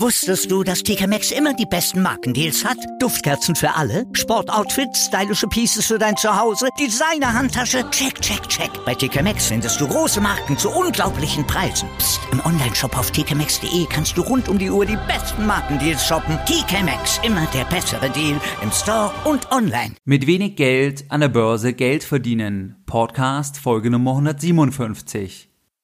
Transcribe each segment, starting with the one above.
Wusstest du, dass TK Maxx immer die besten Markendeals hat? Duftkerzen für alle, Sportoutfits, stylische Pieces für dein Zuhause, Designer-Handtasche, check, check, check. Bei TK Maxx findest du große Marken zu unglaublichen Preisen. Psst. Im Onlineshop auf tkmaxx.de kannst du rund um die Uhr die besten Markendeals shoppen. TK Maxx, immer der bessere Deal im Store und online. Mit wenig Geld an der Börse Geld verdienen. Podcast Folge Nummer 157.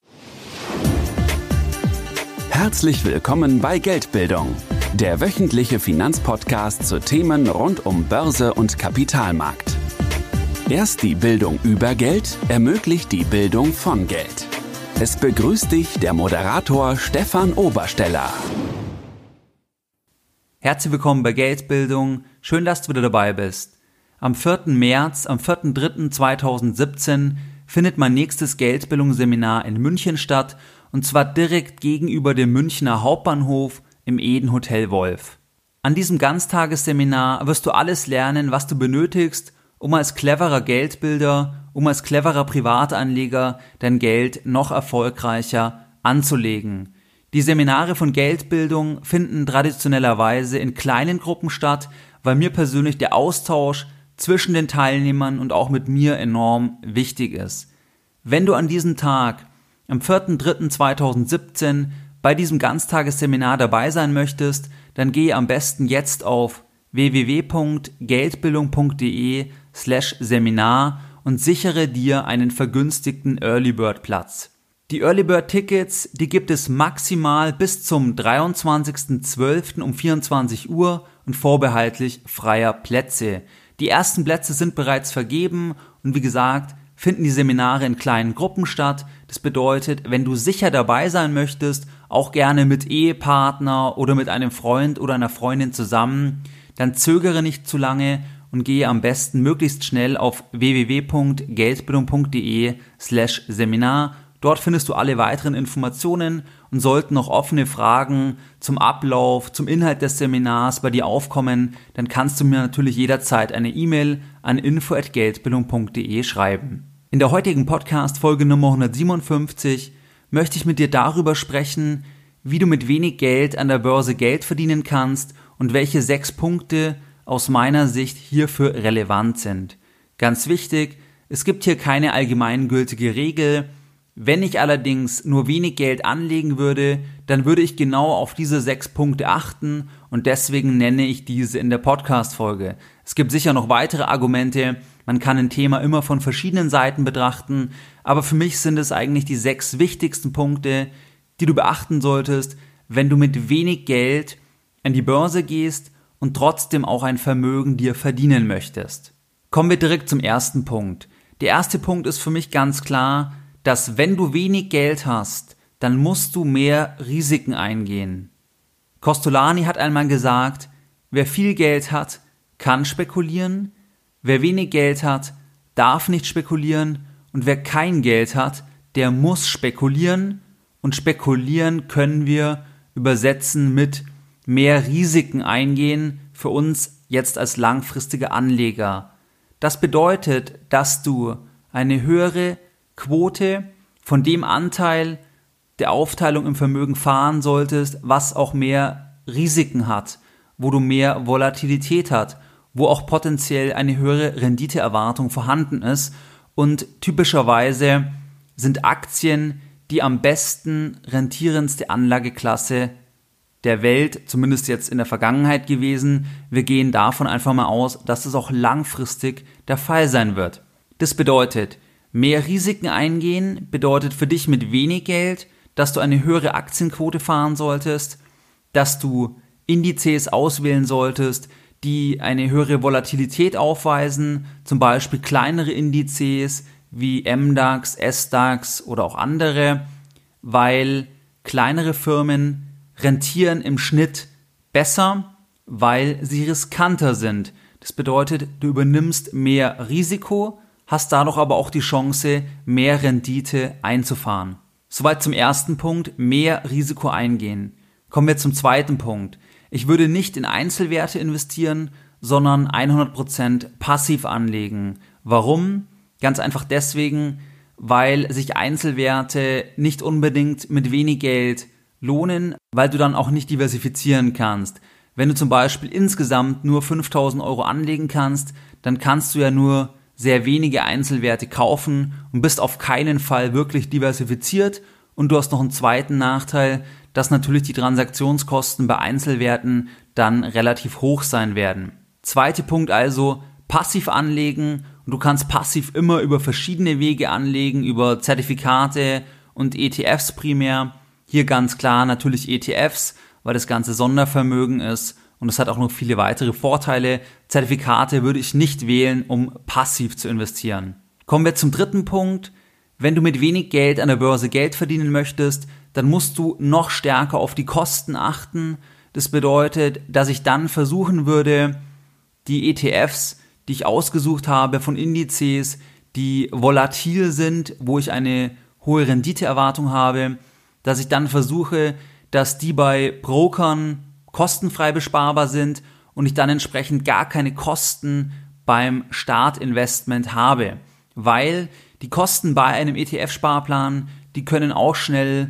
Herzlich willkommen bei Geldbildung, der wöchentliche Finanzpodcast zu Themen rund um Börse und Kapitalmarkt. Erst die Bildung über Geld ermöglicht die Bildung von Geld. Es begrüßt dich der Moderator Stefan Obersteller. Herzlich willkommen bei Geldbildung. Schön, dass du wieder dabei bist. Am 4. März, am 4.3.2017 findet mein nächstes Geldbildungsseminar in München statt, und zwar direkt gegenüber dem Münchner Hauptbahnhof im Eden Hotel Wolf. An diesem Ganztagesseminar wirst du alles lernen, was du benötigst, um als cleverer Geldbilder, um als cleverer Privatanleger dein Geld noch erfolgreicher anzulegen. Die Seminare von Geldbildung finden traditionellerweise in kleinen Gruppen statt, weil mir persönlich der Austausch zwischen den Teilnehmern und auch mit mir enorm wichtig ist. Wenn du an diesem Tag, am 4.3.2017, bei diesem Ganztagesseminar dabei sein möchtest, dann gehe am besten jetzt auf www.geldbildung.de/Seminar und sichere dir einen vergünstigten Early Bird Platz. Die Early Bird Tickets, die gibt es maximal bis zum 23.12. um 24 Uhr und vorbehaltlich freier Plätze. Die ersten Plätze sind bereits vergeben und wie gesagt, finden die Seminare in kleinen Gruppen statt. Das bedeutet, wenn du sicher dabei sein möchtest, auch gerne mit Ehepartner oder mit einem Freund oder einer Freundin zusammen, dann zögere nicht zu lange und gehe am besten möglichst schnell auf www.geldbildung.de/Seminar. Dort findest du alle weiteren Informationen und sollten noch offene Fragen zum Ablauf, zum Inhalt des Seminars bei dir aufkommen, dann kannst du mir natürlich jederzeit eine E-Mail an info@geldbildung.de schreiben. In der heutigen Podcast-Folge Nummer 157 möchte ich mit dir darüber sprechen, wie du mit wenig Geld an der Börse Geld verdienen kannst und welche 6 Punkte aus meiner Sicht hierfür relevant sind. Ganz wichtig, es gibt hier keine allgemeingültige Regel. Wenn ich allerdings nur wenig Geld anlegen würde, dann würde ich genau auf diese 6 Punkte achten und deswegen nenne ich diese in der Podcast-Folge. Es gibt sicher noch weitere Argumente, man kann ein Thema immer von verschiedenen Seiten betrachten, aber für mich sind es eigentlich die 6 wichtigsten Punkte, die du beachten solltest, wenn du mit wenig Geld an die Börse gehst und trotzdem auch ein Vermögen dir verdienen möchtest. Kommen wir direkt zum ersten Punkt. Der erste Punkt ist für mich ganz klar, dass wenn du wenig Geld hast, dann musst du mehr Risiken eingehen. Kostolany hat einmal gesagt, wer viel Geld hat, kann spekulieren, wer wenig Geld hat, darf nicht spekulieren und wer kein Geld hat, der muss spekulieren und spekulieren können wir übersetzen mit mehr Risiken eingehen für uns jetzt als langfristige Anleger. Das bedeutet, dass du eine höhere Quote von dem Anteil der Aufteilung im Vermögen fahren solltest, was auch mehr Risiken hat, wo du mehr Volatilität hast, wo auch potenziell eine höhere Renditeerwartung vorhanden ist und typischerweise sind Aktien die am besten rentierendste Anlageklasse der Welt, zumindest jetzt in der Vergangenheit gewesen. Wir gehen davon einfach mal aus, dass es auch langfristig der Fall sein wird. Das bedeutet, mehr Risiken eingehen bedeutet für dich mit wenig Geld, dass du eine höhere Aktienquote fahren solltest, dass du Indizes auswählen solltest, die eine höhere Volatilität aufweisen, zum Beispiel kleinere Indizes wie MDAX, SDAX oder auch andere, weil kleinere Firmen rentieren im Schnitt besser, weil sie riskanter sind. Das bedeutet, du übernimmst mehr Risiko, hast dadurch aber auch die Chance, mehr Rendite einzufahren. Soweit zum ersten Punkt, mehr Risiko eingehen. Kommen wir zum zweiten Punkt. Ich würde nicht in Einzelwerte investieren, sondern 100% passiv anlegen. Warum? Ganz einfach deswegen, weil sich Einzelwerte nicht unbedingt mit wenig Geld lohnen, weil du dann auch nicht diversifizieren kannst. Wenn du zum Beispiel insgesamt nur 5.000 Euro anlegen kannst, dann kannst du ja nur sehr wenige Einzelwerte kaufen und bist auf keinen Fall wirklich diversifiziert. Und du hast noch einen zweiten Nachteil, dass natürlich die Transaktionskosten bei Einzelwerten dann relativ hoch sein werden. Zweiter Punkt also, passiv anlegen. Und du kannst passiv immer über verschiedene Wege anlegen, über Zertifikate und ETFs primär. Hier ganz klar natürlich ETFs, weil das ganze Sondervermögen ist und es hat auch noch viele weitere Vorteile. Zertifikate würde ich nicht wählen, um passiv zu investieren. Kommen wir zum dritten Punkt. Wenn du mit wenig Geld an der Börse Geld verdienen möchtest, dann musst du noch stärker auf die Kosten achten. Das bedeutet, dass ich dann versuchen würde, die ETFs, die ich ausgesucht habe von Indizes, die volatil sind, wo ich eine hohe Renditeerwartung habe, dass ich dann versuche, dass die bei Brokern kostenfrei besparbar sind und ich dann entsprechend gar keine Kosten beim Startinvestment habe. Weil die Kosten bei einem ETF-Sparplan, die können auch schnell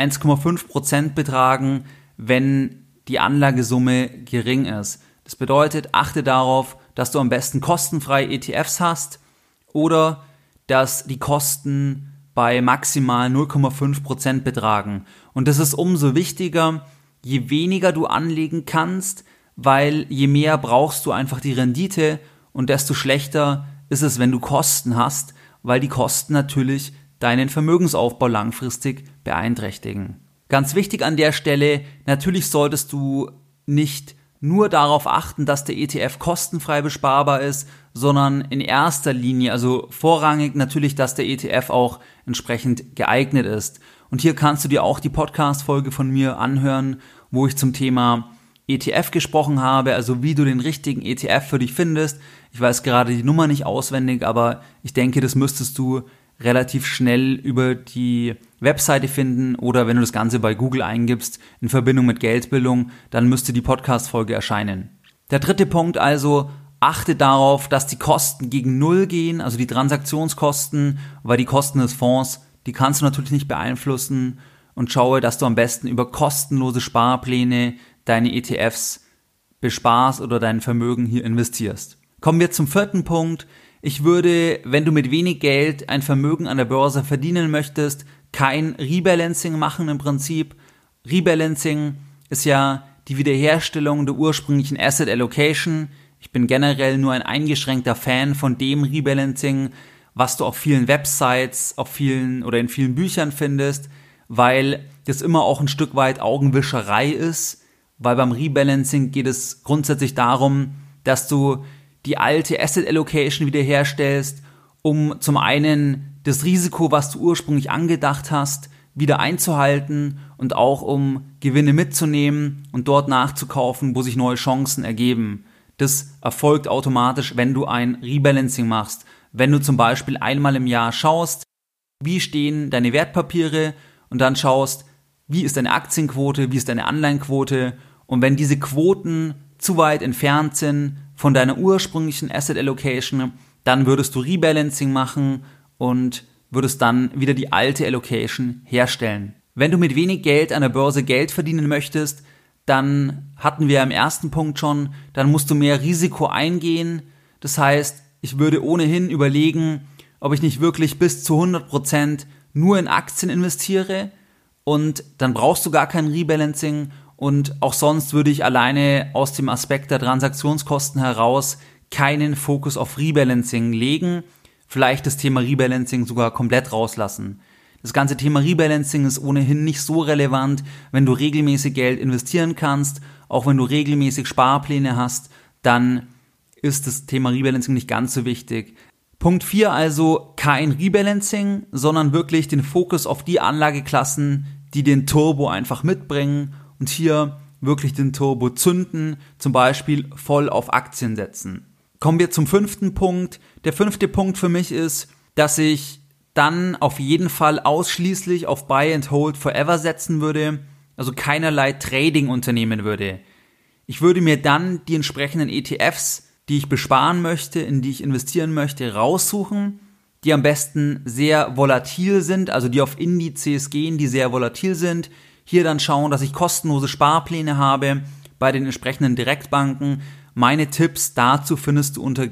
1,5% betragen, wenn die Anlagesumme gering ist. Das bedeutet, achte darauf, dass du am besten kostenfrei ETFs hast oder dass die Kosten bei maximal 0,5% betragen. Und das ist umso wichtiger, je weniger du anlegen kannst, weil je mehr brauchst du einfach die Rendite und desto schlechter ist es, wenn du Kosten hast, weil die Kosten natürlich deinen Vermögensaufbau langfristig beeinträchtigen. Ganz wichtig an der Stelle, natürlich solltest du nicht nur darauf achten, dass der ETF kostenfrei besparbar ist, sondern in erster Linie, also vorrangig natürlich, dass der ETF auch entsprechend geeignet ist. Und hier kannst du dir auch die Podcast-Folge von mir anhören, wo ich zum Thema ETF gesprochen habe, also wie du den richtigen ETF für dich findest. Ich weiß gerade die Nummer nicht auswendig, aber ich denke, das müsstest du relativ schnell über die Webseite finden oder wenn du das Ganze bei Google eingibst in Verbindung mit Geldbildung, dann müsste die Podcast-Folge erscheinen. Der dritte Punkt also, achte darauf, dass die Kosten gegen Null gehen, also die Transaktionskosten, weil die Kosten des Fonds, die kannst du natürlich nicht beeinflussen und schaue, dass du am besten über kostenlose Sparpläne deine ETFs besparst oder dein Vermögen hier investierst. Kommen wir zum vierten Punkt. Ich würde, wenn du mit wenig Geld ein Vermögen an der Börse verdienen möchtest, kein Rebalancing machen im Prinzip. Rebalancing ist ja die Wiederherstellung der ursprünglichen Asset Allocation. Ich bin generell nur ein eingeschränkter Fan von dem Rebalancing, was du auf vielen Websites, in vielen Büchern findest, weil das immer auch ein Stück weit Augenwischerei ist, weil beim Rebalancing geht es grundsätzlich darum, dass du die alte Asset Allocation wiederherstellst, um zum einen das Risiko, was du ursprünglich angedacht hast, wieder einzuhalten und auch um Gewinne mitzunehmen und dort nachzukaufen, wo sich neue Chancen ergeben. Das erfolgt automatisch, wenn du ein Rebalancing machst. Wenn du zum Beispiel einmal im Jahr schaust, wie stehen deine Wertpapiere und dann schaust, wie ist deine Aktienquote, wie ist deine Anleihenquote und wenn diese Quoten zu weit entfernt sind von deiner ursprünglichen Asset Allocation, dann würdest du Rebalancing machen und würdest dann wieder die alte Allocation herstellen. Wenn du mit wenig Geld an der Börse Geld verdienen möchtest, dann hatten wir im ersten Punkt schon, dann musst du mehr Risiko eingehen. Das heißt, ich würde ohnehin überlegen, ob ich nicht wirklich bis zu 100% nur in Aktien investiere und dann brauchst du gar kein Rebalancing und auch sonst würde ich alleine aus dem Aspekt der Transaktionskosten heraus keinen Fokus auf Rebalancing legen, vielleicht das Thema Rebalancing sogar komplett rauslassen. Das ganze Thema Rebalancing ist ohnehin nicht so relevant, wenn du regelmäßig Geld investieren kannst, auch wenn du regelmäßig Sparpläne hast, dann ist das Thema Rebalancing nicht ganz so wichtig. Punkt 4 also, kein Rebalancing, sondern wirklich den Fokus auf die Anlageklassen, die den Turbo einfach mitbringen und hier wirklich den Turbo zünden, zum Beispiel voll auf Aktien setzen. Kommen wir zum 5. Punkt. Der 5. Punkt für mich ist, dass ich dann auf jeden Fall ausschließlich auf Buy and Hold Forever setzen würde, also keinerlei Trading unternehmen würde. Ich würde mir dann die entsprechenden ETFs, die ich besparen möchte, in die ich investieren möchte, raussuchen, die am besten sehr volatil sind, also die auf Indizes gehen, die sehr volatil sind. Hier dann schauen, dass ich kostenlose Sparpläne habe bei den entsprechenden Direktbanken. Meine Tipps dazu findest du unter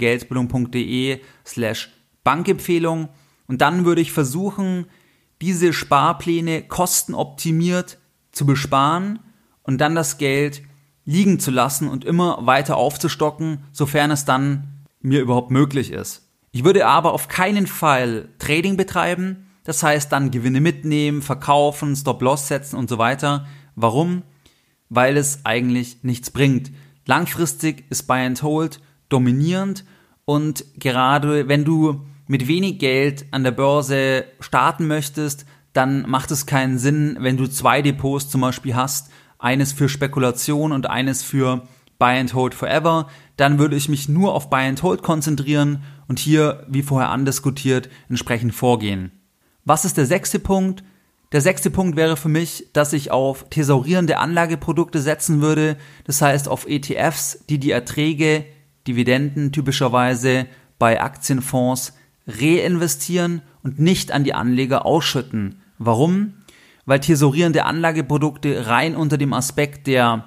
geldbildung.de/Bankempfehlung. Und dann würde ich versuchen, diese Sparpläne kostenoptimiert zu besparen und dann das Geld liegen zu lassen und immer weiter aufzustocken, sofern es dann mir überhaupt möglich ist. Ich würde aber auf keinen Fall Trading betreiben, das heißt dann Gewinne mitnehmen, verkaufen, Stop-Loss setzen und so weiter. Warum? Weil es eigentlich nichts bringt. Langfristig ist Buy and Hold dominierend und gerade wenn du mit wenig Geld an der Börse starten möchtest, dann macht es keinen Sinn, wenn du 2 Depots zum Beispiel hast, eines für Spekulation und eines für Buy and Hold Forever, dann würde ich mich nur auf Buy and Hold konzentrieren und hier, wie vorher andiskutiert, entsprechend vorgehen. Was ist der 6. Punkt? Der 6. Punkt wäre für mich, dass ich auf thesaurierende Anlageprodukte setzen würde, das heißt auf ETFs, die Erträge, Dividenden typischerweise bei Aktienfonds reinvestieren und nicht an die Anleger ausschütten. Warum? Weil thesaurierende Anlageprodukte rein unter dem Aspekt des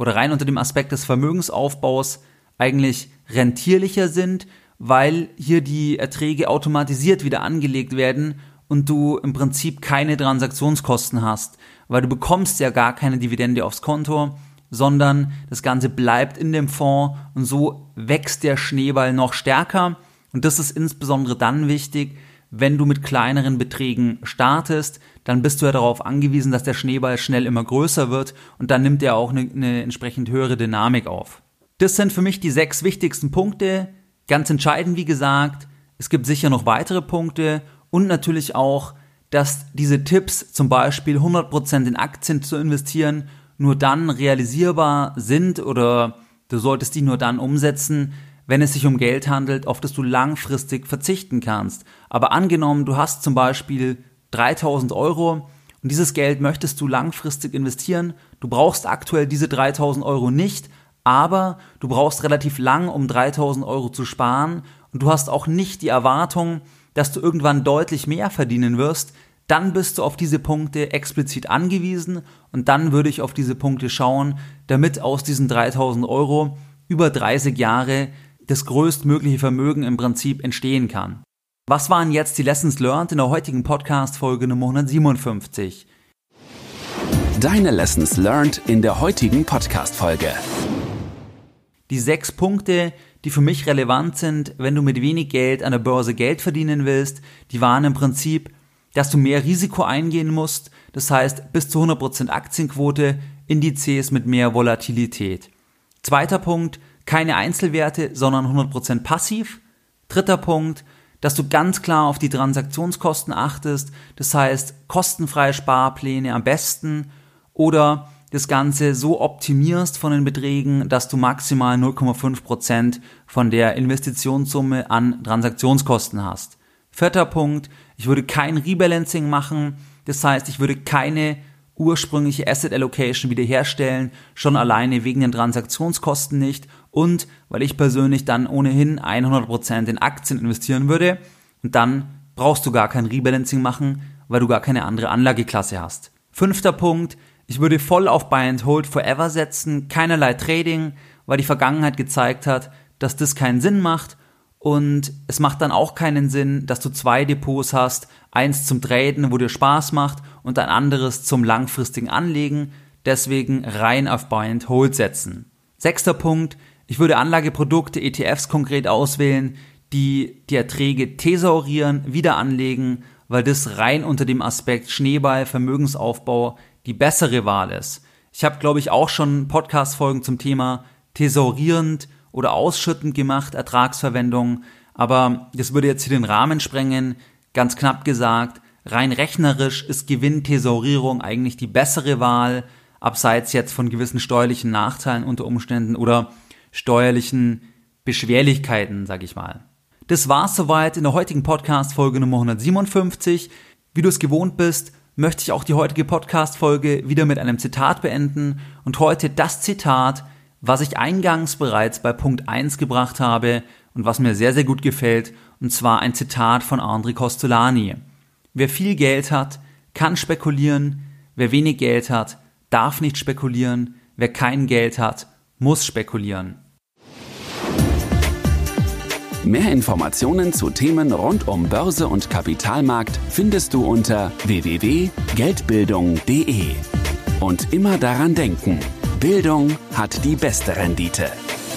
Vermögensaufbaus eigentlich rentierlicher sind, weil hier die Erträge automatisiert wieder angelegt werden und du im Prinzip keine Transaktionskosten hast, weil du bekommst ja gar keine Dividende aufs Konto, sondern das Ganze bleibt in dem Fonds und so wächst der Schneeball noch stärker. Und das ist insbesondere dann wichtig, wenn du mit kleineren Beträgen startest, dann bist du ja darauf angewiesen, dass der Schneeball schnell immer größer wird und dann nimmt er auch eine entsprechend höhere Dynamik auf. Das sind für mich die 6 wichtigsten Punkte. Ganz entscheidend, wie gesagt, es gibt sicher noch weitere Punkte und natürlich auch, dass diese Tipps, zum Beispiel 100% in Aktien zu investieren, nur dann realisierbar sind oder du solltest die nur dann umsetzen, wenn es sich um Geld handelt, auf das du langfristig verzichten kannst. Aber angenommen, du hast zum Beispiel 3.000 Euro und dieses Geld möchtest du langfristig investieren, du brauchst aktuell diese 3.000 Euro nicht, aber du brauchst relativ lang, um 3.000 Euro zu sparen und du hast auch nicht die Erwartung, dass du irgendwann deutlich mehr verdienen wirst, dann bist du auf diese Punkte explizit angewiesen und dann würde ich auf diese Punkte schauen, damit aus diesen 3.000 Euro über 30 Jahre das größtmögliche Vermögen im Prinzip entstehen kann. Was waren jetzt die Lessons learned in der heutigen Podcast-Folge Nummer 157? Deine Lessons learned in der heutigen Podcast-Folge. Die 6 Punkte, die für mich relevant sind, wenn du mit wenig Geld an der Börse Geld verdienen willst, die waren im Prinzip, dass du mehr Risiko eingehen musst, das heißt bis zu 100% Aktienquote, Indizes mit mehr Volatilität. 2. Punkt, keine Einzelwerte, sondern 100% passiv. 3. Punkt, dass du ganz klar auf die Transaktionskosten achtest, das heißt kostenfreie Sparpläne am besten oder das Ganze so optimierst von den Beträgen, dass du maximal 0,5% von der Investitionssumme an Transaktionskosten hast. 4. Punkt, ich würde kein Rebalancing machen, das heißt, ich würde keine ursprüngliche Asset Allocation wiederherstellen, schon alleine wegen den Transaktionskosten nicht und weil ich persönlich dann ohnehin 100% in Aktien investieren würde und dann brauchst du gar kein Rebalancing machen, weil du gar keine andere Anlageklasse hast. 5. Punkt, ich würde voll auf Buy and Hold Forever setzen, keinerlei Trading, weil die Vergangenheit gezeigt hat, dass das keinen Sinn macht und es macht dann auch keinen Sinn, dass du 2 Depots hast, eins zum Traden, wo dir Spaß macht und ein anderes zum langfristigen Anlegen, deswegen rein auf Buy and Hold setzen. 6. Punkt, ich würde Anlageprodukte, ETFs konkret auswählen, die Erträge thesaurieren, wieder anlegen, weil das rein unter dem Aspekt Schneeball, Vermögensaufbau die bessere Wahl ist. Ich habe, glaube ich, auch schon Podcast-Folgen zum Thema thesaurierend oder ausschüttend gemacht, Ertragsverwendung, aber das würde jetzt hier den Rahmen sprengen. Ganz knapp gesagt, rein rechnerisch ist Gewinnthesaurierung eigentlich die bessere Wahl, abseits jetzt von gewissen steuerlichen Nachteilen unter Umständen oder steuerlichen Beschwerlichkeiten, sage ich mal. Das war's soweit in der heutigen Podcast-Folge Nummer 157. Wie du es gewohnt bist, möchte ich auch die heutige Podcast-Folge wieder mit einem Zitat beenden und heute das Zitat, was ich eingangs bereits bei Punkt 1 gebracht habe und was mir sehr, sehr gut gefällt, und zwar ein Zitat von André Costolani. Wer viel Geld hat, kann spekulieren. wer wenig Geld hat, darf nicht spekulieren, wer kein Geld hat, muss spekulieren. Mehr Informationen zu Themen rund um Börse und Kapitalmarkt findest du unter www.geldbildung.de. Und immer daran denken, Bildung hat die beste Rendite.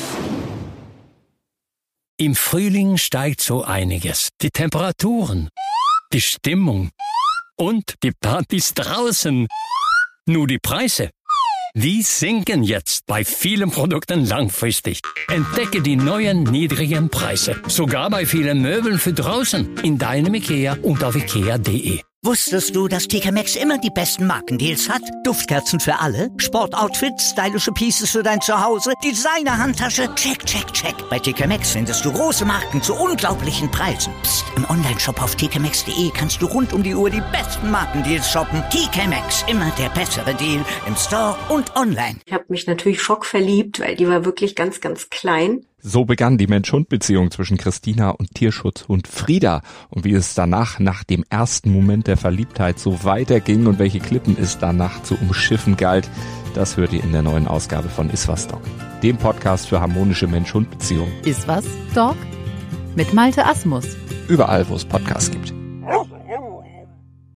Im Frühling steigt so einiges. Die Temperaturen, die Stimmung und die Partys draußen. Nur die Preise, die sinken jetzt bei vielen Produkten langfristig. Entdecke die neuen niedrigen Preise, sogar bei vielen Möbeln für draußen, in deinem IKEA und auf ikea.de. Wusstest du, dass TK Maxx immer die besten Markendeals hat? Duftkerzen für alle, Sportoutfits, stylische Pieces für dein Zuhause, Designer-Handtasche, check, check, check. Bei TK Maxx findest du große Marken zu unglaublichen Preisen. Psst. Im Onlineshop auf tkmaxx.de kannst du rund um die Uhr die besten Markendeals shoppen. TK Maxx, immer der bessere Deal im Store und online. Ich habe mich natürlich schockverliebt, weil die war wirklich ganz, ganz klein. So begann die Mensch-Hund-Beziehung zwischen Christina und Tierschutzhund Frieda. Und wie es danach, nach dem ersten Moment der Verliebtheit, so weiterging und welche Klippen es danach zu umschiffen galt, das hört ihr in der neuen Ausgabe von Iswas Dog, dem Podcast für harmonische Mensch-Hund-Beziehungen. Iswas Dog? Mit Malte Asmus. Überall, wo es Podcasts gibt.